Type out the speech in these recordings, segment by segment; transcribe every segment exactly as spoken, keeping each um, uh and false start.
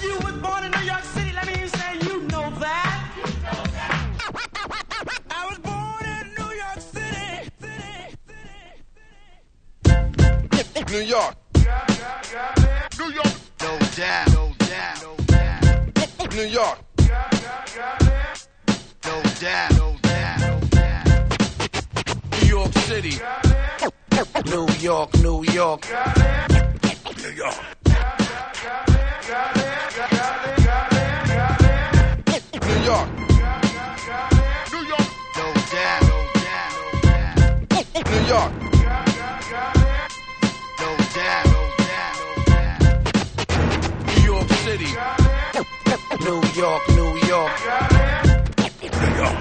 You was born in New York City, let me hear you say you know that. I was born in New York City. New York. New York. No doubt. No doubt. No doubt. New York. No doubt. No doubt. No doubt. New York City. New York. New York. New York. New York. New York. No doubt. No doubt. No doubt. New York. No doubt. No doubt. No doubt. New York City. New York. New York. New York.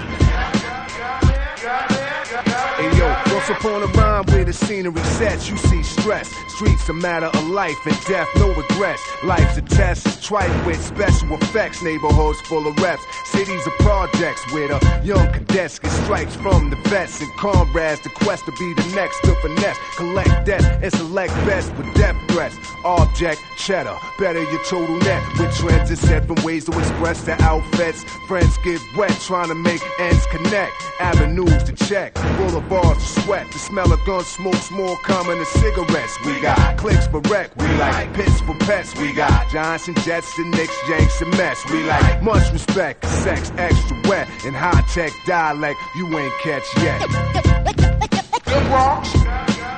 Hey yo, once upon a rhyme where the scenery sets, you see stress. Streets a matter of life and death, no regrets. Life's a test, it's trite with special effects. Neighborhoods full of reps, cities of projects where the young cadets get stripes from the vets and comrades. The quest to be the next to finesse, collect debt and select best with death threats. Object, cheddar, better your total net. With trends is set from ways to express the outfits. Friends get wet trying to make ends connect. Avenues to check, boulevards to sweat. The smell of gun smoke's more common than cigarettes. We got clicks for wreck, we like pits for pets. We got Johnson Jets and Knicks, Yanks and Mets. We like much respect, sex extra wet, and high tech dialect you ain't catch yet. The Bronx. No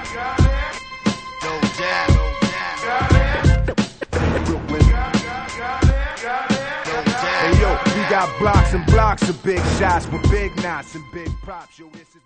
doubt. No doubt. Brooklyn. No doubt. Hey yo, we got blocks and blocks of big shots with big knots and big props. Yo, this is